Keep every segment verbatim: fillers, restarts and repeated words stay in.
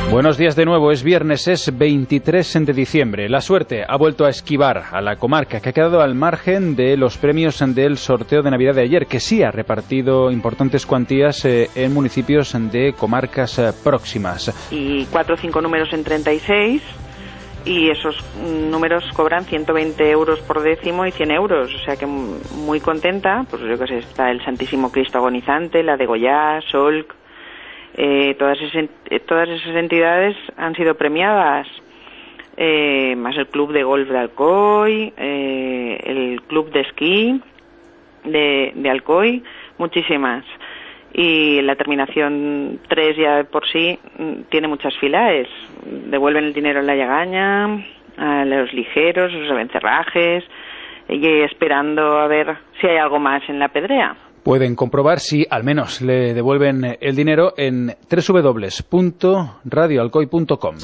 Buenos días de nuevo, es viernes, es veintitrés de diciembre. La suerte ha vuelto a esquivar a la comarca, que ha quedado al margen de los premios del sorteo de Navidad de ayer, que sí ha repartido importantes cuantías eh, en municipios de comarcas eh, próximas. Y cuatro o cinco números en treinta y seis, y esos números cobran ciento veinte euros por décimo y cien euros, o sea que muy contenta. Pues yo que sé, está el Santísimo Cristo Agonizante, la de Goya, Solc. Eh, todas, esas, todas esas entidades han sido premiadas, eh, más el Club de Golf de Alcoy, eh, el Club de Esquí de, de Alcoy, muchísimas. Y la terminación tres ya por sí tiene muchas filas. Devuelven el dinero en la Yagaña, a los ligeros, a los abencerrajes, y esperando a ver si hay algo más en la Pedrea. Pueden comprobar si al menos le devuelven el dinero en doble u doble u doble u punto radio alcoy punto com.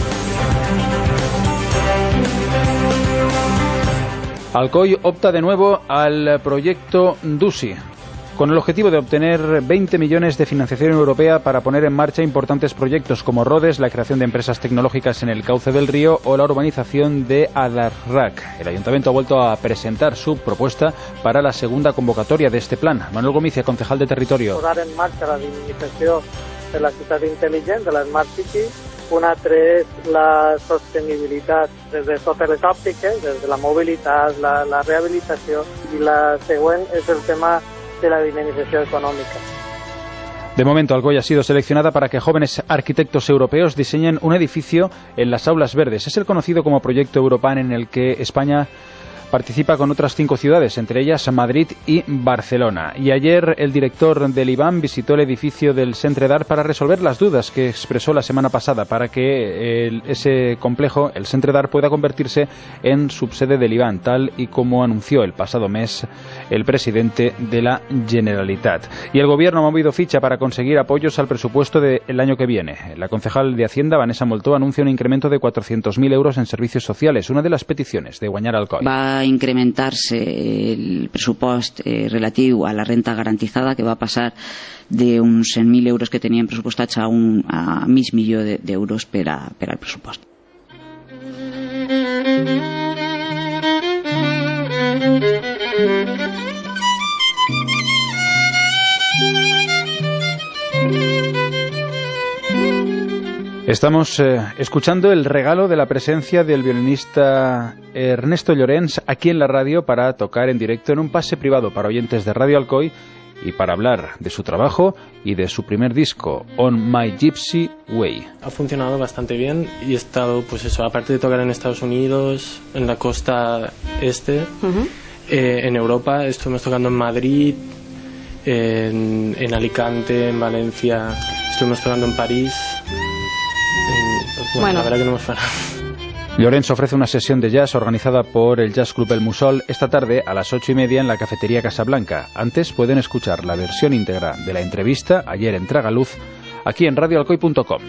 Alcoy opta de nuevo al proyecto DUSI, con el objetivo de obtener veinte millones de financiación europea para poner en marcha importantes proyectos como Rodes, la creación de empresas tecnológicas en el cauce del río o la urbanización de Adarrak. El Ayuntamiento ha vuelto a presentar su propuesta para la segunda convocatoria de este plan. Manuel Gomicia, concejal de Territorio. Posar en marxa la dinamització de la ciutat intel·ligent, de la Smart City. Un altre és la sostenibilitat des de totes les òptiques, des de la mobilitat, la, la rehabilitació, i la següent és el tema de la dinamización económica. De momento, Alcoy ha sido seleccionada para que jóvenes arquitectos europeos diseñen un edificio en las aulas verdes. Es el conocido como Proyecto Europan, en el que España participa con otras cinco ciudades, entre ellas Madrid y Barcelona. Y ayer el director del I B A M visitó el edificio del Centre d'Art para resolver las dudas que expresó la semana pasada para que el, ese complejo, el Centre d'Art, pueda convertirse en subsede del I B A M, tal y como anunció el pasado mes el presidente de la Generalitat. Y el gobierno ha movido ficha para conseguir apoyos al presupuesto del año que viene. La concejal de Hacienda, Vanessa Moltó, anuncia un incremento de cuatrocientos mil euros en servicios sociales, una de las peticiones de Guanyar Alcoy. Va a incrementar-se el pressupost eh, relatiu a la renta garantizada, que va a passar d'uns cent mil euros que tenien pressupostats a, un, a mig milió d'euros per, a, per al pressupost. Estamos eh, escuchando el regalo de la presencia del violinista Ernesto Llorens aquí en la radio para tocar en directo en un pase privado para oyentes de Radio Alcoy y para hablar de su trabajo y de su primer disco, On My Gypsy Way. Ha funcionado bastante bien y he estado, pues eso, aparte de tocar en Estados Unidos, en la costa este, uh-huh. eh, en Europa, estuvimos tocando en Madrid, en, en Alicante, en Valencia, estuvimos tocando en París. Bueno, bueno, la verdad que no hemos parado. Llorens ofrece una sesión de jazz organizada por el Jazz Club El Mussol esta tarde a las ocho y media en la cafetería Casablanca. Antes pueden escuchar la versión íntegra de la entrevista ayer en Tragaluz, aquí en radio alcoy punto com.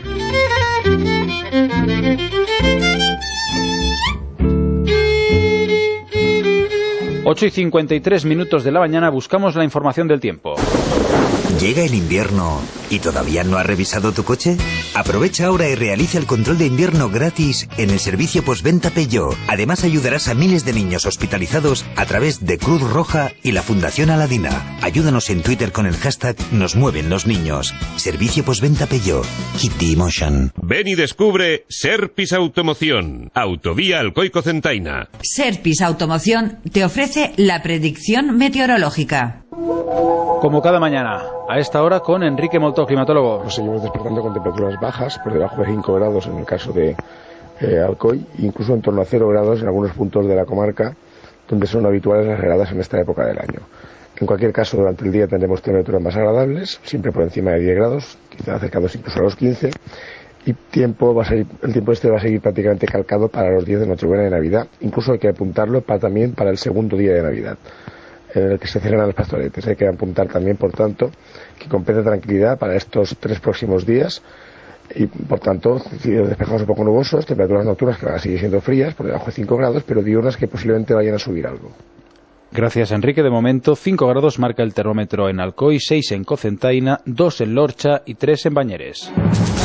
ocho y cincuenta y tres minutos de la mañana, buscamos la información del tiempo. ¿Llega el invierno y todavía no has revisado tu coche? Aprovecha ahora y realiza el control de invierno gratis en el servicio postventa Peugeot. Además ayudarás a miles de niños hospitalizados a través de Cruz Roja y la Fundación Aladina. Ayúdanos en Twitter con el hashtag Nos Mueven los Niños. Servicio postventa Peugeot. Hit the emotion. Ven y descubre Serpis Automoción. Autovía Alcoy-Cocentaina. Serpis Automoción te ofrece la predicción meteorológica. Como cada mañana, a esta hora con Enrique Moltó, climatólogo. Nos seguimos despertando con temperaturas bajas, por debajo de cinco grados en el caso de eh, Alcoy, incluso en torno a cero grados en algunos puntos de la comarca, donde son habituales las heladas en esta época del año. En cualquier caso, durante el día tendremos temperaturas más agradables, siempre por encima de diez grados, quizás acercados incluso a los quince, y tiempo va a seguir, el tiempo este va a seguir prácticamente calcado para los días de Nochebuena y de Navidad. Incluso hay que apuntarlo para, también para el segundo día de Navidad, en el que se celebran los pastoretes. Hay que apuntar también, por tanto, que completa tranquilidad para estos tres próximos días y, por tanto, cielos despejados un poco nubosos, temperaturas nocturnas que van a seguir siendo frías, por debajo de cinco grados, pero diurnas que posiblemente vayan a subir algo. Gracias, Enrique. De momento, cinco grados marca el termómetro en Alcoy, seis en Cocentaina, dos en Lorcha y tres en Bañeres.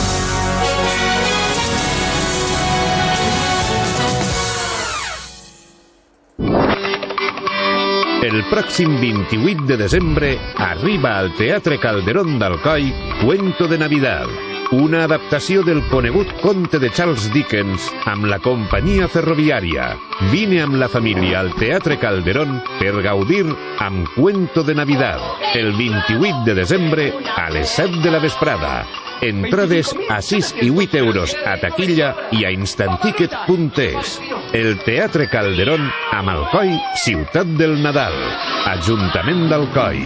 El pròxim vint-i-vuit de desembre arriba al Teatre Calderón d'Alcoi Cuento de Navidad, una adaptació del conegut conte de Charles Dickens amb la companyia ferroviària. Vine amb la família al Teatre Calderón per gaudir amb Cuento de Navidad, el vint-i-vuit de desembre a les set de la vesprada. Entrades a sis i vuit euros a taquilla i a instanticket punt es. El Teatre Calderón amb Alcoi, ciutat del Nadal. Ajuntament d'Alcoi.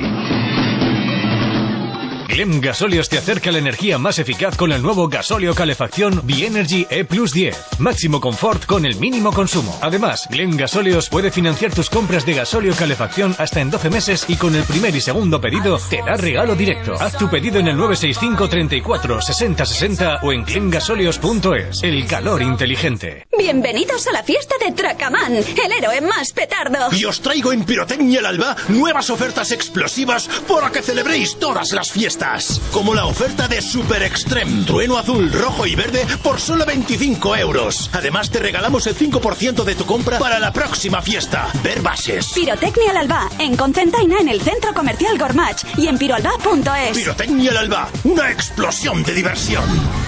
Glem Gasóleos te acerca la energía más eficaz con el nuevo gasóleo calefacción Bienergy E plus diez. Máximo confort con el mínimo consumo. Además, Glem Gasóleos puede financiar tus compras de gasóleo calefacción hasta en doce meses y con el primer y segundo pedido te da regalo directo. Haz tu pedido en el nueve seis cinco, treinta y cuatro, sesenta sesenta o en glem gasóleos punto es. El calor inteligente. Bienvenidos a la fiesta de Tracamán, el héroe más petardo. Y os traigo en Pirotecnia El Alba nuevas ofertas explosivas para que celebréis todas las fiestas. Como la oferta de Super Extreme, trueno azul, rojo y verde por solo veinticinco euros. Además te regalamos el cinco por ciento de tu compra para la próxima fiesta. Ver bases. Pirotecnia El Alba, en Concentaina, en el Centro Comercial Gormach y en piroalba punto es. Pirotecnia El Alba, una explosión de diversión.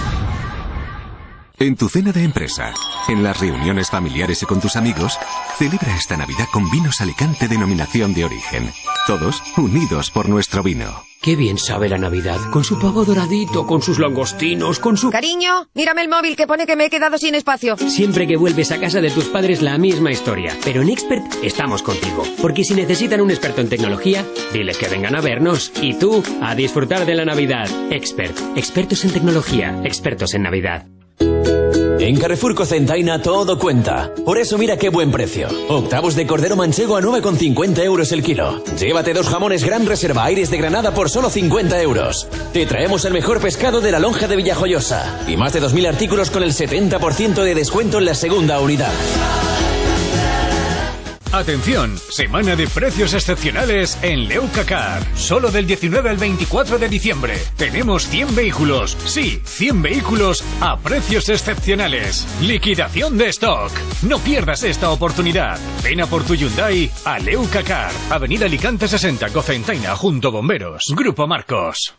En tu cena de empresa, en las reuniones familiares y con tus amigos, celebra esta Navidad con vinos Alicante denominación de origen. Todos unidos por nuestro vino. Qué bien sabe la Navidad, con su pavo doradito, con sus langostinos, con su... Cariño, mírame el móvil que pone que me he quedado sin espacio. Siempre que vuelves a casa de tus padres la misma historia. Pero en Expert estamos contigo. Porque si necesitan un experto en tecnología, diles que vengan a vernos. Y tú, a disfrutar de la Navidad. Expert, expertos en tecnología, expertos en Navidad. En Carrefour Cocentaina todo cuenta. Por eso mira qué buen precio. Octavos de cordero manchego a nueve con cincuenta euros el kilo. Llévate dos jamones Gran Reserva Aires de Granada por solo cincuenta euros. Te traemos el mejor pescado de la lonja de Villajoyosa. Y más de dos mil artículos con el setenta por ciento de descuento en la segunda unidad. Atención, semana de precios excepcionales en Leucacar. Solo del diecinueve al veinticuatro de diciembre. Tenemos cien vehículos. Sí, cien vehículos a precios excepcionales. Liquidación de stock. No pierdas esta oportunidad. Ven a por tu Hyundai a Leucacar. Avenida Alicante sesenta, Cocentaina, junto Bomberos. Grupo Marcos.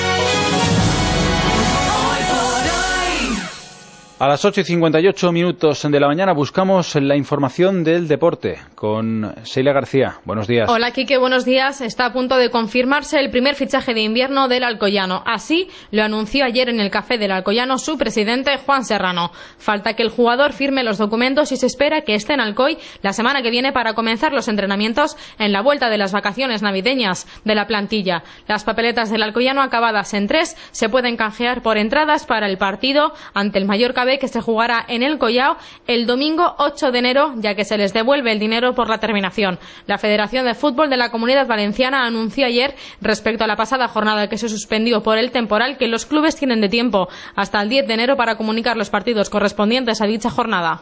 A las ocho y cincuenta y ocho minutos de la mañana buscamos la información del deporte con Sheila García. Buenos días. Hola, Quique, buenos días. Está a punto de confirmarse el primer fichaje de invierno del Alcoyano. Así lo anunció ayer en el Café del Alcoyano su presidente, Juan Serrano. Falta que el jugador firme los documentos y se espera que esté en Alcoy la semana que viene para comenzar los entrenamientos en la vuelta de las vacaciones navideñas de la plantilla. Las papeletas del Alcoyano acabadas en tres se pueden canjear por entradas para el partido ante el Mallorca B que se jugará en el Collao el domingo ocho de enero, ya que se les devuelve el dinero por la terminación. La Federación de Fútbol de la Comunidad Valenciana anunció ayer, respecto a la pasada jornada que se suspendió por el temporal, que los clubes tienen de tiempo hasta el diez de enero para comunicar los partidos correspondientes a dicha jornada.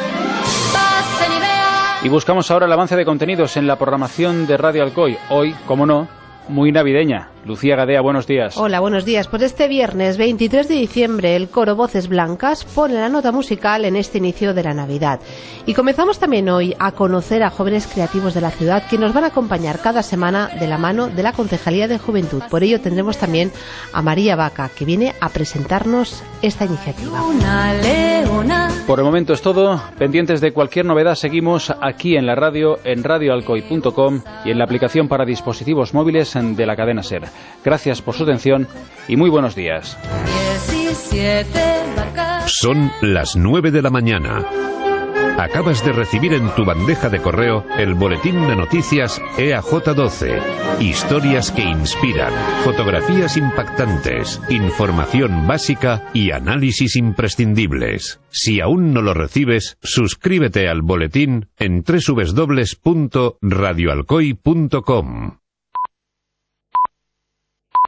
Y buscamos ahora el avance de contenidos en la programación de Radio Alcoy. Hoy, como no, muy navideña. Lucía Gadea, buenos días. Hola, buenos días. Pues este viernes veintitrés de diciembre el coro Voces Blancas pone la nota musical en este inicio de la Navidad. Y comenzamos también hoy a conocer a jóvenes creativos de la ciudad que nos van a acompañar cada semana de la mano de la Concejalía de Juventud. Por ello tendremos también a María Vaca, que viene a presentarnos esta iniciativa. Una leona. Por el momento es todo. Pendientes de cualquier novedad seguimos aquí en la radio, en radio alcoy punto com y en la aplicación para dispositivos móviles de la cadena SER. Gracias por su atención y muy buenos días. Son las nueve de la mañana. Acabas de recibir en tu bandeja de correo el boletín de noticias E A J doce. Historias que inspiran, fotografías impactantes, información básica y análisis imprescindibles. Si aún no lo recibes, suscríbete al boletín en doble u doble u doble u punto radio alcoy punto com.